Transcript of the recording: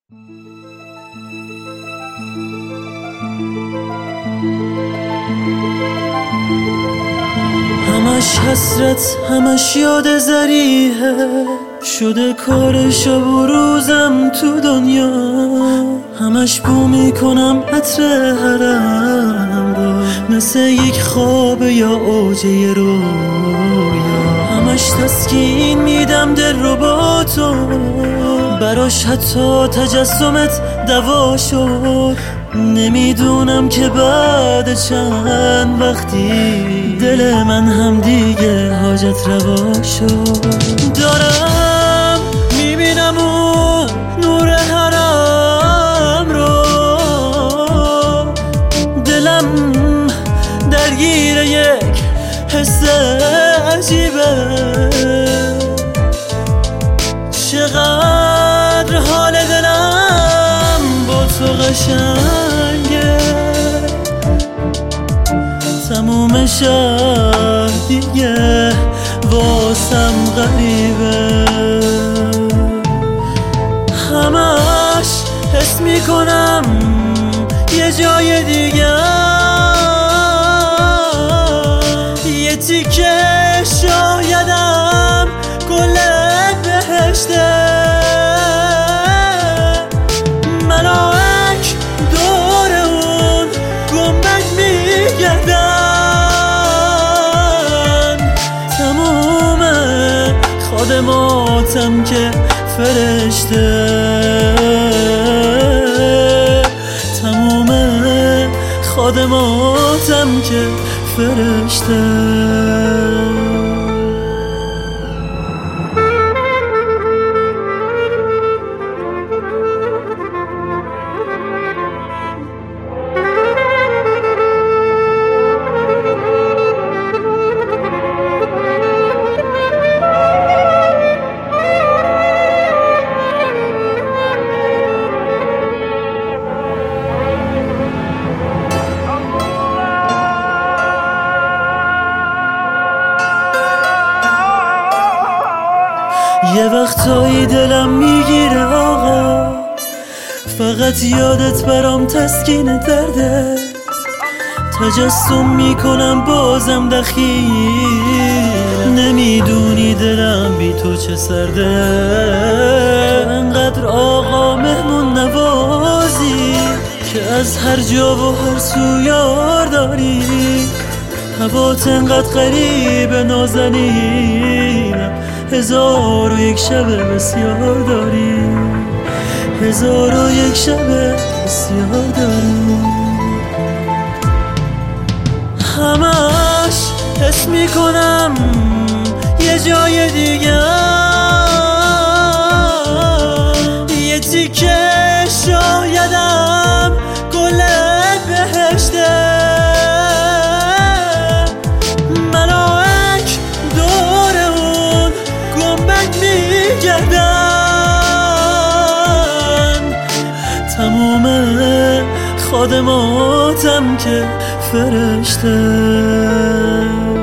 همش حسرت، همش یاد زریحه، شده کار شب و روزم تو دنیا. همش بو میکنم عطر حرم رو، مثل یک خواب یا اوج یه رویا. همش تسکین میدم دل رو با تو، براش حتی تجسمت دوا شد. نمیدونم که بعد چند وقتی دل من هم دیگه حاجت روا شد. دارم میبینم اون نور حرم رو، دلم درگیر یک حس عجیبه. چقدر حال دلم با تو قشنگه، تموم شهر دیگه واسم غریبه. همش حس میکنم یه جای دیگه، یه تیکه شایدم گل بهشته. ملاک دور اون گنبد میگردن، تموم خادماتم که فرشته، تموم خادماتم که فرشته. یه وقتایی دلم میگیره آقا، فقط یادت برام تسکین درده. تجسم میکنم بازم دخیل، نمیدونی دلم بی تو چه سرده. تو انقدر آقا مهمون نوازی که از هر جا و هر سو یار داری. هوات انقدر غریبه نازنینم، 1001 شب بسیار داری، 1001 شب بسیار داری. همش حس میکنم یه جای دیگه، یه تیکه شایدم گل بهشته. تموم خادماتم که فرشته.